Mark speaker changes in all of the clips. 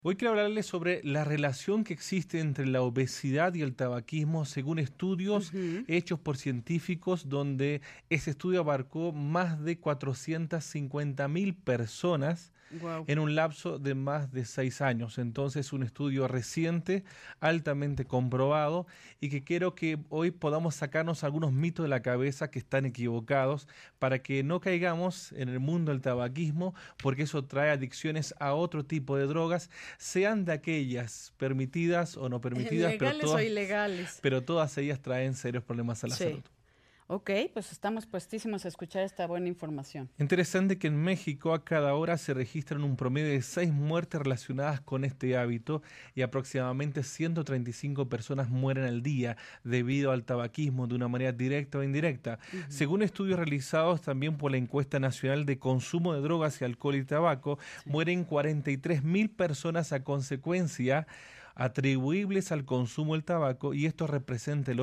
Speaker 1: Hoy quiero hablarles sobre la relación que existe entre la obesidad y el tabaquismo según estudios
Speaker 2: Ujú.
Speaker 1: hechos por científicos, donde ese estudio abarcó más de 450.000 personas
Speaker 2: Wow.
Speaker 1: en un lapso de más de 6 años. Entonces, un estudio reciente, altamente comprobado, y que quiero que hoy podamos sacarnos algunos mitos de la cabeza que están equivocados para que no caigamos en el mundo del tabaquismo, porque eso trae adicciones a otro tipo de drogas, sean de aquellas permitidas o no permitidas,
Speaker 2: ¿Legales o ilegales?
Speaker 1: pero todas ellas traen serios problemas a la
Speaker 2: Sí.
Speaker 1: salud.
Speaker 2: Ok, pues estamos puestísimos a escuchar esta buena información.
Speaker 1: Interesante que en México a cada hora se registran un promedio de 6 muertes relacionadas con este hábito y aproximadamente 135 personas mueren al día debido al tabaquismo de una manera directa o indirecta.
Speaker 2: Ujú.
Speaker 1: Según estudios realizados también por la Encuesta Nacional de Consumo de Drogas y Alcohol y Tabaco,
Speaker 2: Sí.
Speaker 1: mueren 43.000 personas a consecuencia atribuibles al consumo del tabaco, y esto representa el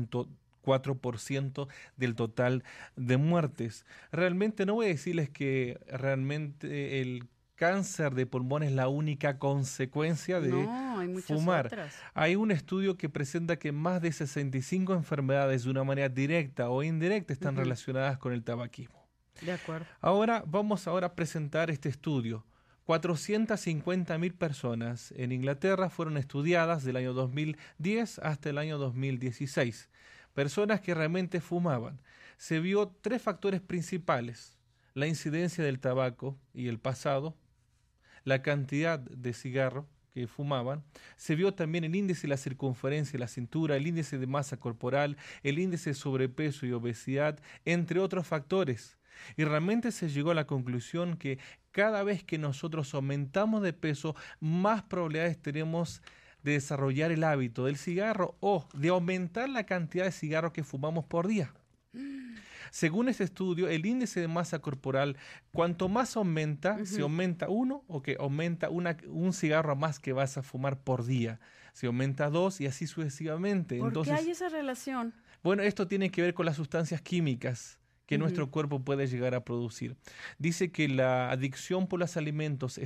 Speaker 1: 8,4% del total de muertes. Realmente no voy a decirles que realmente el cáncer de pulmón es la única consecuencia de
Speaker 2: No, hay muchas
Speaker 1: fumar.
Speaker 2: otras.
Speaker 1: Hay un estudio que presenta que más de 65 enfermedades de una manera directa o indirecta están
Speaker 2: Ujú.
Speaker 1: relacionadas con el tabaquismo.
Speaker 2: De acuerdo.
Speaker 1: Vamos ahora a presentar este estudio. 450.000 personas en Inglaterra fueron estudiadas del año 2010 hasta el año 2016. Personas que realmente fumaban. Se vio tres factores principales: la incidencia del tabaco y el pasado, la cantidad de cigarro que fumaban. Se vio también el índice de la circunferencia de la cintura, el índice de masa corporal, el índice de sobrepeso y obesidad, entre otros factores. Y realmente se llegó a la conclusión que cada vez que nosotros aumentamos de peso, más probabilidades tenemos de desarrollar el hábito del cigarro o de aumentar la cantidad de cigarro que fumamos por día. Según este estudio, el índice de masa corporal, cuanto más aumenta, si
Speaker 2: Ujú.
Speaker 1: aumenta uno, o que aumenta un cigarro más que vas a fumar por día, si aumenta dos y así sucesivamente.
Speaker 2: ¿Por qué hay
Speaker 1: Entonces,
Speaker 2: esa relación?
Speaker 1: bueno, esto tiene que ver con las sustancias químicas que
Speaker 2: Ujú.
Speaker 1: nuestro cuerpo puede llegar a producir. Dice que la adicción por los alimentos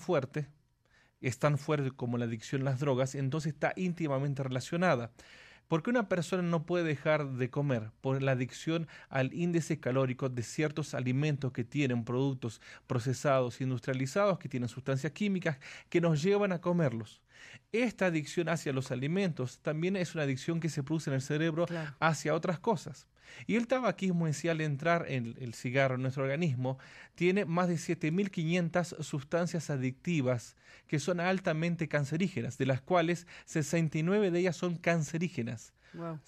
Speaker 1: es tan fuerte como la adicción a las drogas, entonces está íntimamente relacionada. ¿Por qué una persona no puede dejar de comer? Por la adicción al índice calórico de ciertos alimentos que tienen productos procesados, industrializados, que tienen sustancias químicas que nos llevan a comerlos. Esta adicción hacia los alimentos también es una adicción que se produce en el cerebro
Speaker 2: Claro.
Speaker 1: hacia otras cosas. Y el tabaquismo en sí, al entrar en el cigarro en nuestro organismo, tiene más de 7.500 sustancias adictivas que son altamente cancerígenas, de las cuales 69 de ellas son cancerígenas.
Speaker 2: Wow.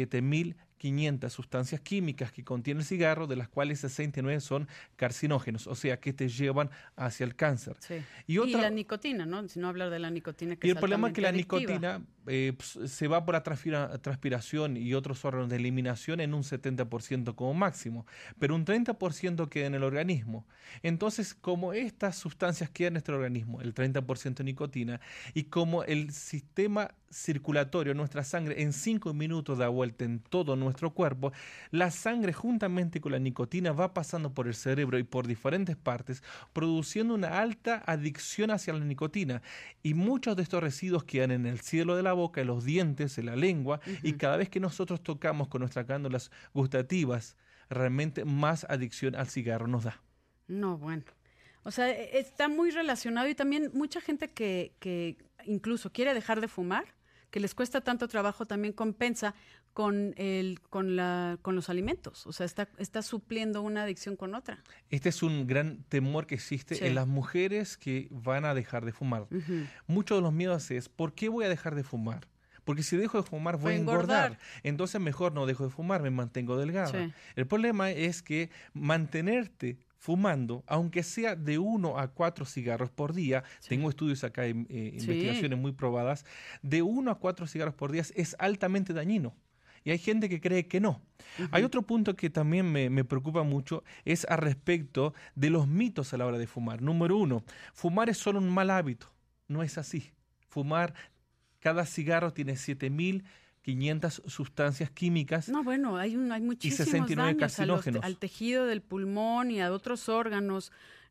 Speaker 1: 7.500 sustancias químicas que contiene el cigarro, de las cuales 69 son carcinógenos, o sea, que te llevan hacia el cáncer.
Speaker 2: Sí.
Speaker 1: Y
Speaker 2: Y la
Speaker 1: otra,
Speaker 2: nicotina, ¿no? Si no hablar de la nicotina, que
Speaker 1: y
Speaker 2: es
Speaker 1: el problema es que
Speaker 2: altamente
Speaker 1: la
Speaker 2: adictiva.
Speaker 1: nicotina se va por la transpiración y otros órganos de eliminación en un 70% como máximo, pero un 30% queda en el organismo. Entonces, como estas sustancias quedan en nuestro organismo, el 30% nicotina, y como el sistema circulatorio, nuestra sangre, en 5 minutos da vuelta en todo nuestro cuerpo, la sangre juntamente con la nicotina va pasando por el cerebro y por diferentes partes, produciendo una alta adicción hacia la nicotina. Y muchos de estos residuos quedan en el cielo de la boca, en los dientes, en la lengua, y
Speaker 2: Ujú.
Speaker 1: cada vez que nosotros tocamos con nuestras glándulas gustativas, realmente más adicción al cigarro nos da.
Speaker 2: No, bueno. O sea, está muy relacionado y también mucha gente que incluso quiere dejar de fumar, que les cuesta tanto trabajo, también compensa con los alimentos. O sea, está supliendo una adicción con otra.
Speaker 1: Este es un gran temor que existe en
Speaker 2: Sí.
Speaker 1: las mujeres que van a dejar de fumar.
Speaker 2: Ujú.
Speaker 1: Muchos de los miedos es: ¿por qué voy a dejar de fumar? Porque si dejo de fumar
Speaker 2: Fue
Speaker 1: voy a engordar.
Speaker 2: engordar.
Speaker 1: Entonces mejor no dejo de fumar, me mantengo delgada.
Speaker 2: Sí.
Speaker 1: El problema es que mantenerte fumando, aunque sea de 1 a 4 cigarros por día,
Speaker 2: Sí.
Speaker 1: tengo estudios acá,
Speaker 2: Sí.
Speaker 1: investigaciones muy probadas, de 1 a 4 cigarros por día es altamente dañino. Y hay gente que cree que no. Hay
Speaker 2: Ujú.
Speaker 1: otro punto que también me preocupa mucho, es al respecto de los mitos a la hora de fumar. Número uno, fumar es solo un mal hábito. No es así. Fumar, cada cigarro tiene 7.500 sustancias químicas
Speaker 2: No, bueno, hay
Speaker 1: y
Speaker 2: muchísimos
Speaker 1: 69
Speaker 2: daños
Speaker 1: carcinógenos.
Speaker 2: al tejido del pulmón y a otros órganos.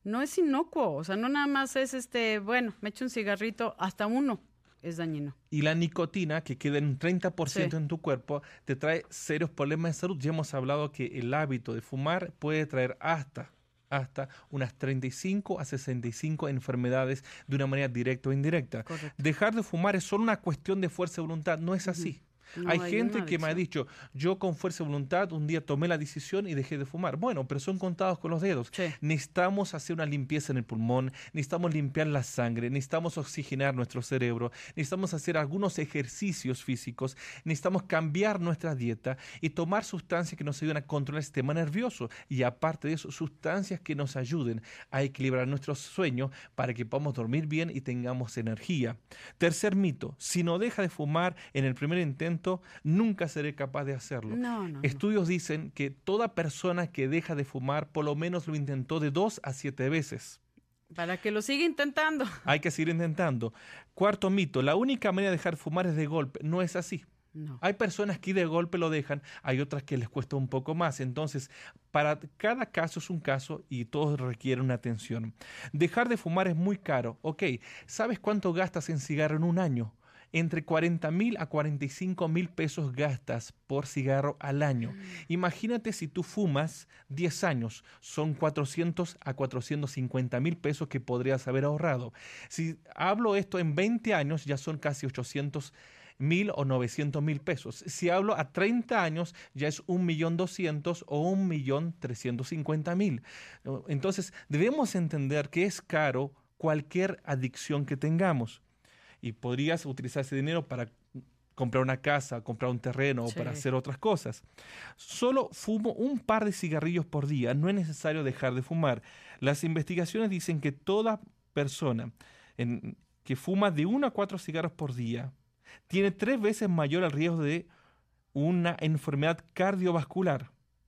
Speaker 2: no es inocuo, o sea, no nada más es bueno, me echo un cigarrito, hasta uno es dañino.
Speaker 1: Y la nicotina, que queda en un 30% en tu cuerpo, te trae serios problemas de salud. Ya hemos hablado que el hábito de fumar puede traer hasta unas 35 a 65 enfermedades de una manera directa o indirecta.
Speaker 2: Correcto.
Speaker 1: Dejar de fumar es solo una cuestión de fuerza de voluntad, no es así.
Speaker 2: No,
Speaker 1: hay
Speaker 2: hay
Speaker 1: gente
Speaker 2: una
Speaker 1: que me ha
Speaker 2: adicción.
Speaker 1: dicho, yo con fuerza de voluntad un día tomé la decisión y dejé de fumar. Bueno, pero son contados con los dedos.
Speaker 2: Sí.
Speaker 1: Necesitamos hacer una limpieza en el pulmón, necesitamos limpiar la sangre, necesitamos oxigenar nuestro cerebro, necesitamos hacer algunos ejercicios físicos, necesitamos cambiar nuestra dieta y tomar sustancias que nos ayuden a controlar el sistema nervioso y aparte de eso, sustancias que nos ayuden a equilibrar nuestro sueño para que podamos dormir bien y tengamos energía. Tercer mito, si no deja de fumar en el primer intento, nunca seré capaz de hacerlo.
Speaker 2: No.
Speaker 1: Estudios dicen que toda persona que deja de fumar por lo menos lo intentó de 2 a 7 veces.
Speaker 2: Para que lo siga intentando.
Speaker 1: Hay que seguir intentando. Cuarto mito, la única manera de dejar de fumar es de golpe. No es así.
Speaker 2: No.
Speaker 1: Hay personas que de golpe lo dejan, hay otras que les cuesta un poco más. Entonces, para cada caso es un caso y todos requieren una atención. Dejar de fumar es muy caro. Ok, ¿sabes cuánto gastas en cigarro en un año? Entre 40,000 a 45,000 pesos gastas por cigarro al año. Imagínate si tú fumas 10 años, son 400 a 450,000 pesos que podrías haber ahorrado. Si hablo esto en 20 años, ya son casi 800,000 o 900,000 pesos. Si hablo a 30 años, ya es 1.200.000 o 1.350.000. Entonces, debemos entender que es caro cualquier adicción que tengamos. Y podrías utilizar ese dinero para comprar una casa, comprar un terreno o para hacer otras cosas. Solo fumo un par de cigarrillos por día. No es necesario dejar de fumar. Las investigaciones dicen que toda persona que fuma de 1 a 4 cigarros por día tiene 3 veces mayor el riesgo de una enfermedad cardiovascular.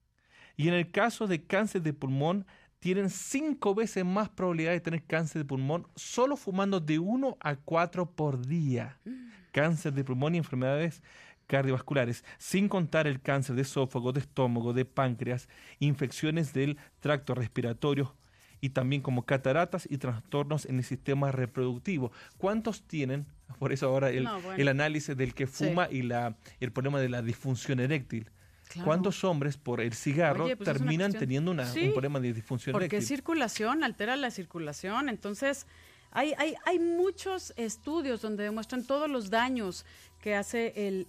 Speaker 1: Y en el caso de cáncer de pulmón, tienen 5 veces más probabilidad de tener cáncer de pulmón solo fumando de 1 a 4 por día. Cáncer de pulmón y enfermedades cardiovasculares, sin contar el cáncer de esófago, de estómago, de páncreas, infecciones del tracto respiratorio y también como cataratas y trastornos en el sistema reproductivo. ¿Cuántos tienen? Por eso ahora el análisis del que fuma y el problema de la disfunción eréctil. Claro. ¿Cuántos hombres por el cigarro terminan teniendo un problema de disfunción eréctil?
Speaker 2: Porque circulación, altera la circulación. Entonces, hay muchos estudios donde demuestran todos los daños que hace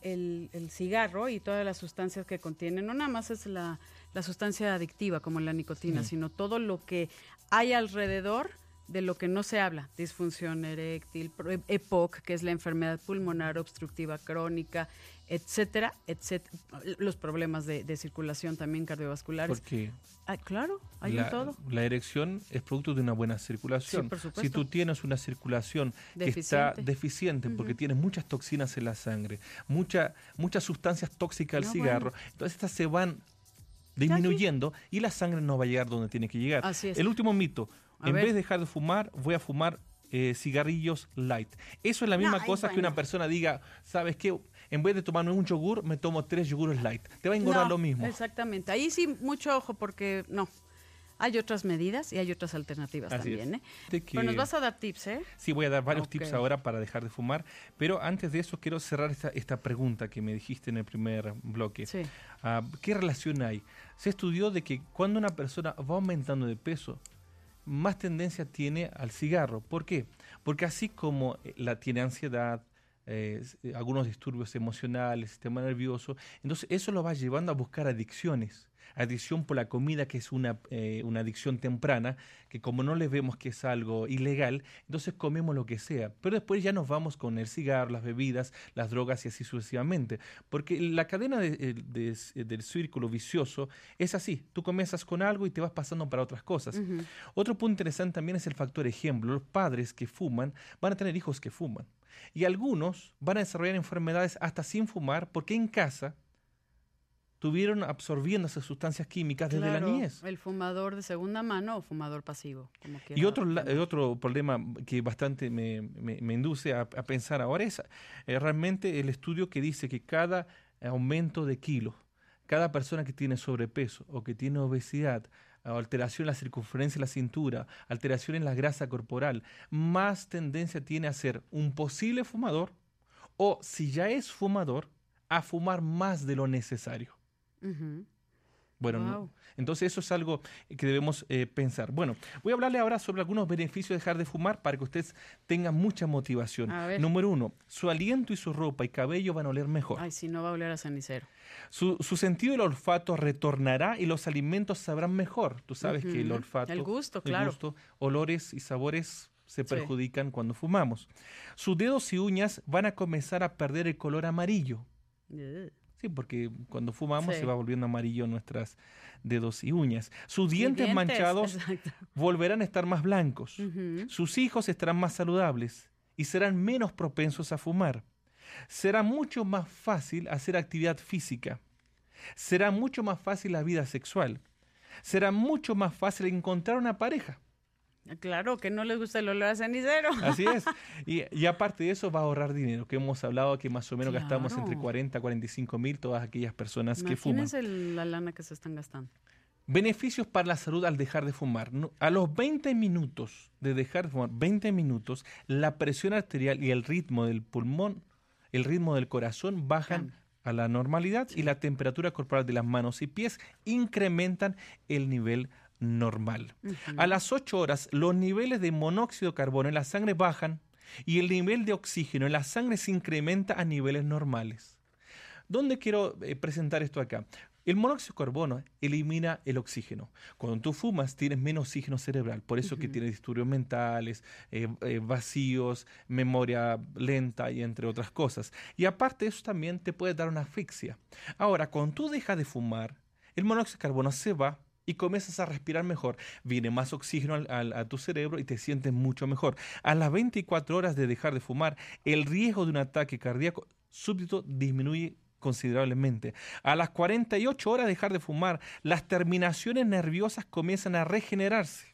Speaker 2: el cigarro y todas las sustancias que contiene. No nada más es la sustancia adictiva como la nicotina, sino todo lo que hay alrededor de lo que no se habla. Disfunción eréctil, EPOC, que es la enfermedad pulmonar obstructiva crónica, etcétera, etcétera. Los problemas de circulación también cardiovasculares.
Speaker 1: Porque
Speaker 2: claro, hay en todo.
Speaker 1: La erección es producto de una buena circulación.
Speaker 2: Sí, por supuesto.
Speaker 1: Si tú tienes una circulación que está deficiente porque tienes muchas toxinas en la sangre, muchas sustancias tóxicas al cigarro, entonces estas se van disminuyendo y la sangre no va a llegar donde tiene que llegar.
Speaker 2: Así es.
Speaker 1: El último mito, en vez de dejar de fumar, voy a fumar cigarrillos light. Eso es la misma cosa que una persona diga, ¿sabes qué? En vez de tomarme un yogur, me tomo 3 yogures light. Te va a engordar lo mismo.
Speaker 2: Exactamente. Ahí sí, mucho ojo porque hay otras medidas y hay otras alternativas también. Pero nos vas a dar tips, ¿eh?
Speaker 1: Sí, voy a dar varios tips ahora para dejar de fumar. Pero antes de eso, quiero cerrar esta pregunta que me dijiste en el primer bloque.
Speaker 2: Sí.
Speaker 1: ¿Qué relación hay? Se estudió de que cuando una persona va aumentando de peso, más tendencia tiene al cigarro. ¿Por qué? Porque así como tiene ansiedad, algunos disturbios emocionales, sistema nervioso, entonces eso lo va llevando a buscar adicciones. Adicción por la comida, que es una adicción temprana, que como no le vemos que es algo ilegal, entonces comemos lo que sea. Pero después ya nos vamos con el cigarro, las bebidas, las drogas y así sucesivamente. Porque la cadena del círculo vicioso es así. Tú comienzas con algo y te vas pasando para otras cosas. Otro punto interesante también es el factor ejemplo. Los padres que fuman van a tener hijos que fuman. Y algunos van a desarrollar enfermedades hasta sin fumar porque en casa estuvieron absorbiendo esas sustancias químicas desde la niñez.
Speaker 2: El fumador de segunda mano o fumador pasivo, como quiera.
Speaker 1: Y otro problema que bastante me induce a pensar ahora es realmente el estudio que dice que cada aumento de kilos, cada persona que tiene sobrepeso o que tiene obesidad, alteración en la circunferencia de la cintura, alteración en la grasa corporal, más tendencia tiene a ser un posible fumador o, si ya es fumador, a fumar más de lo necesario.
Speaker 2: Ujú.
Speaker 1: Bueno,
Speaker 2: Wow.
Speaker 1: entonces eso es algo que debemos pensar. Bueno, voy a hablarle ahora sobre algunos beneficios de dejar de fumar para que ustedes tengan mucha motivación.
Speaker 2: A ver.
Speaker 1: Número 1, su aliento y su ropa y cabello van a oler mejor.
Speaker 2: Ay, sí, no va a oler a cenicero.
Speaker 1: Su sentido del olfato retornará y los alimentos sabrán mejor. Tú sabes que el
Speaker 2: Ujú.
Speaker 1: olfato,
Speaker 2: El gusto, claro.
Speaker 1: olores y sabores se
Speaker 2: Sí.
Speaker 1: perjudican cuando fumamos. Sus dedos y uñas van a comenzar a perder el color amarillo.
Speaker 2: Ugh.
Speaker 1: Sí, porque cuando fumamos
Speaker 2: Sí.
Speaker 1: se va volviendo amarillo nuestros dedos y uñas. Sus
Speaker 2: Y
Speaker 1: dientes manchados
Speaker 2: exacto.
Speaker 1: volverán a estar más blancos.
Speaker 2: Ujú.
Speaker 1: Sus hijos estarán más saludables y serán menos propensos a fumar. Será mucho más fácil hacer actividad física. Será mucho más fácil la vida sexual. Será mucho más fácil encontrar una pareja.
Speaker 2: Claro, que no les gusta el olor a cenicero.
Speaker 1: Así es. Y aparte de eso va a ahorrar dinero, que hemos hablado que más o menos gastamos
Speaker 2: Claro.
Speaker 1: entre 40 a 45 mil todas aquellas personas que fuman.
Speaker 2: Imagínense la lana que se están gastando.
Speaker 1: Beneficios para la salud al dejar de fumar. A los 20 minutos de dejar de fumar, 20 minutos, la presión arterial y el ritmo del pulmón, el ritmo del corazón bajan a la normalidad y la temperatura corporal de las manos y pies incrementan el nivel normal.
Speaker 2: Ujú.
Speaker 1: A las 8 horas, los niveles de monóxido de carbono en la sangre bajan y el nivel de oxígeno en la sangre se incrementa a niveles normales. ¿Dónde quiero presentar esto acá? El monóxido de carbono elimina el oxígeno. Cuando tú fumas tienes menos oxígeno cerebral, por eso que
Speaker 2: Ujú.
Speaker 1: tienes disturbios mentales, vacíos, memoria lenta y entre otras cosas. Y aparte de eso también te puede dar una asfixia. Ahora, cuando tú dejas de fumar, el monóxido de carbono se va y comienzas a respirar mejor. Viene más oxígeno a tu cerebro y te sientes mucho mejor. A las 24 horas de dejar de fumar, el riesgo de un ataque cardíaco súbito disminuye considerablemente. A las 48 horas de dejar de fumar, las terminaciones nerviosas comienzan a regenerarse.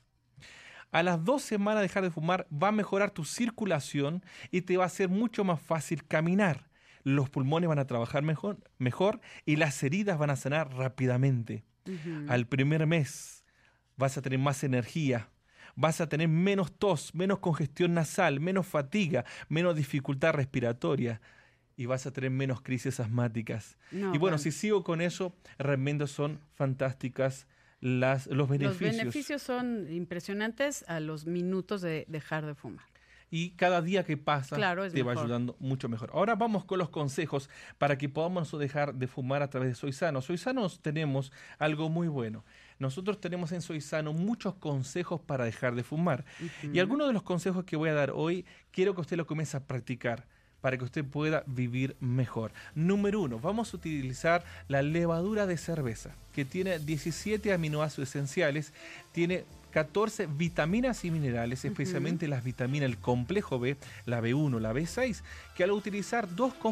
Speaker 1: A las 2 semanas de dejar de fumar va a mejorar tu circulación y te va a ser mucho más fácil caminar. Los pulmones van a trabajar mejor y las heridas van a sanar rápidamente.
Speaker 2: Ujú.
Speaker 1: Al primer mes vas a tener más energía, vas a tener menos tos, menos congestión nasal, menos fatiga, menos dificultad respiratoria y vas a tener menos crisis asmáticas.
Speaker 2: No,
Speaker 1: Y bueno, si sigo con eso, realmente son fantásticas los beneficios.
Speaker 2: Los beneficios son impresionantes a los minutos de dejar de fumar.
Speaker 1: Y cada día que pasa
Speaker 2: Claro, es
Speaker 1: te va
Speaker 2: mejor.
Speaker 1: ayudando mucho mejor. Ahora vamos con los consejos para que podamos dejar de fumar a través de Soy Sano. Soy Sanos tenemos algo muy bueno. Nosotros tenemos en Soy Sano muchos consejos para dejar de fumar.
Speaker 2: Ujú.
Speaker 1: Y algunos de los consejos que voy a dar hoy, quiero que usted lo comience a practicar para que usted pueda vivir mejor. Número 1, vamos a utilizar la levadura de cerveza, que tiene 17 aminoácidos esenciales, tiene 14 vitaminas y minerales, especialmente las vitaminas, el complejo B, la B1, la B6, que al utilizar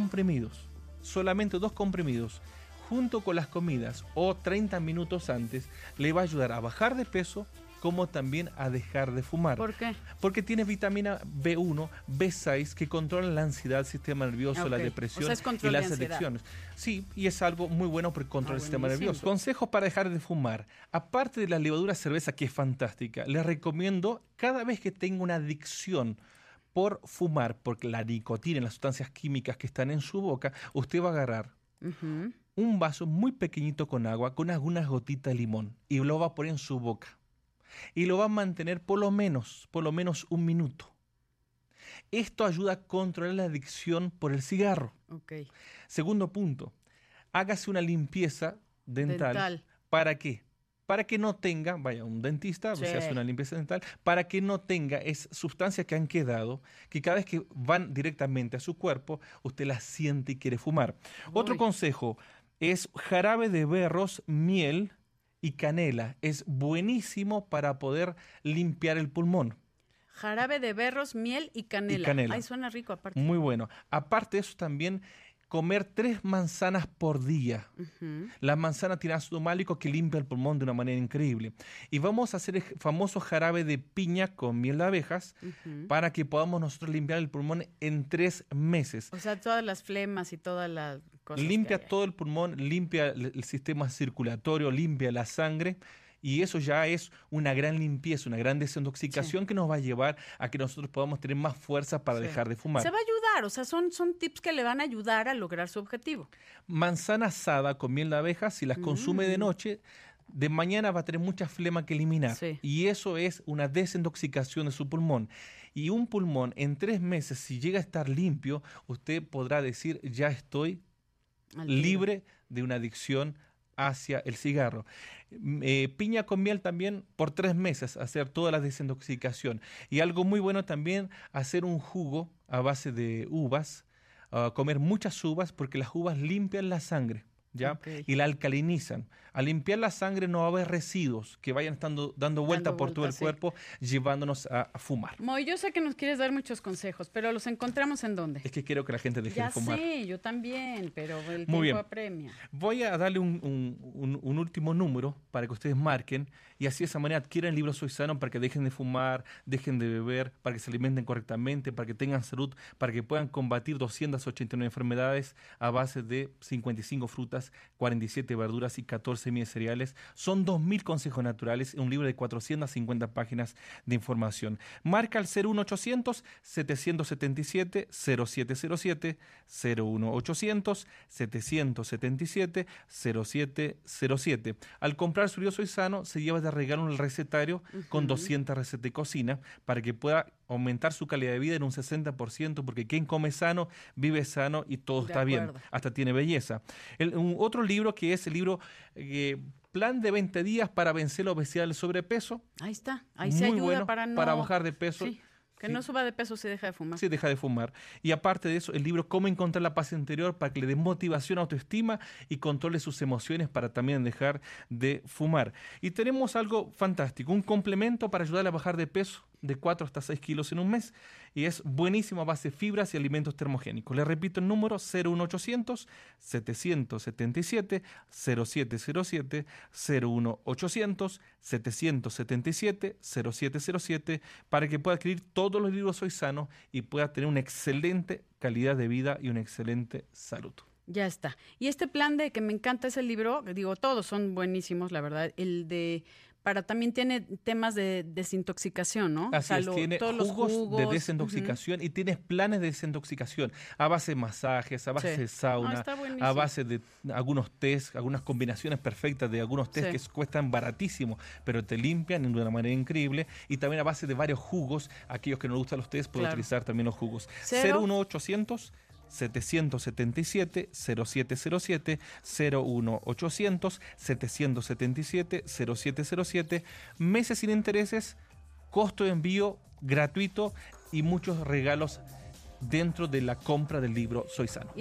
Speaker 1: solamente 2 comprimidos, junto con las comidas o 30 minutos antes, le va a ayudar a bajar de peso, como también a dejar de fumar.
Speaker 2: ¿Por qué?
Speaker 1: Porque tiene vitamina B1, B6 que controlan la ansiedad, el sistema nervioso, la
Speaker 2: Ok.
Speaker 1: depresión
Speaker 2: O sea, es
Speaker 1: y
Speaker 2: control
Speaker 1: las
Speaker 2: de ansiedad.
Speaker 1: adicciones. Sí, y es algo muy bueno porque controla el sistema
Speaker 2: buenísimo.
Speaker 1: nervioso. Consejos para dejar de fumar. Aparte de la levadura cerveza, que es fantástica, les recomiendo cada vez que tenga una adicción por fumar, porque la nicotina y las sustancias químicas que están en su boca, usted va a agarrar
Speaker 2: Ujú.
Speaker 1: un vaso muy pequeñito con agua, con algunas gotitas de limón, y lo va a poner en su boca. Y lo va a mantener por lo menos 1 minuto. Esto ayuda a controlar la adicción por el cigarro.
Speaker 2: Ok.
Speaker 1: Segundo punto, hágase una limpieza dental.
Speaker 2: Dental.
Speaker 1: ¿Para qué? Para que no tenga, vaya un dentista,
Speaker 2: Sí.
Speaker 1: se hace una limpieza dental, para que no tenga sustancias que han quedado, que cada vez que van directamente a su cuerpo, usted las siente y quiere fumar. Otro
Speaker 2: Uy.
Speaker 1: consejo es jarabe de berros, miel y canela. Es buenísimo para poder limpiar el pulmón.
Speaker 2: Jarabe de berros, miel y canela.
Speaker 1: canela.
Speaker 2: Ay, suena rico aparte.
Speaker 1: Muy bueno. Aparte de eso también, comer 3 manzanas por día.
Speaker 2: Ujú.
Speaker 1: La manzana tiene ácido málico que limpia el pulmón de una manera increíble. Y vamos a hacer el famoso jarabe de piña con miel de abejas
Speaker 2: Ujú.
Speaker 1: para que podamos nosotros limpiar el pulmón en 3 meses.
Speaker 2: O sea, todas las flemas y todas las cosas.
Speaker 1: Limpia
Speaker 2: que hay.
Speaker 1: todo el pulmón, limpia el sistema circulatorio, limpia la sangre Y eso ya es una gran limpieza, una gran desintoxicación que nos va a llevar a que nosotros podamos tener más fuerza para dejar de fumar.
Speaker 2: Se va a ayudar, o sea, son tips que le van a ayudar a lograr su objetivo.
Speaker 1: Manzana asada con miel de abeja, si las consume de noche, de mañana va a tener mucha flema que eliminar.
Speaker 2: Sí.
Speaker 1: Y eso es una desintoxicación de su pulmón. Y un pulmón en 3 meses, si llega a estar limpio, usted podrá decir, ya estoy libre de una adicción hacia el cigarro. Piña con miel también por 3 meses, hacer toda la desintoxicación. Y algo muy bueno también, hacer un jugo a base de uvas, comer muchas uvas, porque las uvas limpian la sangre, ¿ya?
Speaker 2: Okay.
Speaker 1: Y la alcalinizan. Al limpiar la sangre no va a haber residuos que vayan estando dando vuelta por todo el cuerpo, llevándonos a fumar.
Speaker 2: Moy, yo sé que nos quieres dar muchos consejos, pero ¿los encontramos en dónde?
Speaker 1: Es que quiero que la gente deje de fumar.
Speaker 2: Ya sé, yo también, pero el
Speaker 1: Muy
Speaker 2: tiempo
Speaker 1: bien.
Speaker 2: apremia.
Speaker 1: Voy a darle un último número para que ustedes marquen y así de esa manera adquieran el libro Soy Sano para que dejen de fumar, dejen de beber, para que se alimenten correctamente, para que tengan salud, para que puedan combatir 289 enfermedades a base de 55 frutas, 47 verduras y 14 semillas cereales. Son 2.000 consejos naturales, un libro de 450 páginas de información. Marca al 01800-777-0707, 01800-777-0707. Al comprar su libro Soy Sano, se lleva de regalo un recetario con 200 recetas de cocina para que pueda aumentar su calidad de vida en un 60%, porque quien come sano, vive sano y todo está bien, hasta tiene belleza. Otro libro que es el libro Plan de 20 días para vencer la obesidad y el sobrepeso.
Speaker 2: Ahí está, ahí se ayuda
Speaker 1: bueno para bajar de peso.
Speaker 2: Sí. Que no suba de peso si deja de fumar.
Speaker 1: Sí, deja de fumar. Y aparte de eso, el libro Cómo encontrar la paz interior para que le dé motivación, autoestima y controle sus emociones para también dejar de fumar. Y tenemos algo fantástico, un complemento para ayudarle a bajar de peso de 4 hasta 6 kilos en un mes. Y es buenísimo a base de fibras y alimentos termogénicos. Le repito el número 01800-777-0707, 01800-777-0707, para que pueda adquirir todos los libros Soy Sano y pueda tener una excelente calidad de vida y una excelente salud.
Speaker 2: Ya está. Y este plan de que me encanta es el libro, digo, todos son buenísimos, la verdad. El de también tiene temas de desintoxicación, ¿no?
Speaker 1: Así es, tiene jugos de desintoxicación y tienes planes de desintoxicación a base de masajes, a base de sauna, a base de algunos test, algunas combinaciones perfectas de algunos test que cuestan baratísimo, pero te limpian de una manera increíble, y también a base de varios jugos. Aquellos que no les gustan los test pueden utilizar también los jugos. 01800 777-0707, 01800-777-0707, meses sin intereses, costo de envío gratuito y muchos regalos dentro de la compra del libro Soy Sano.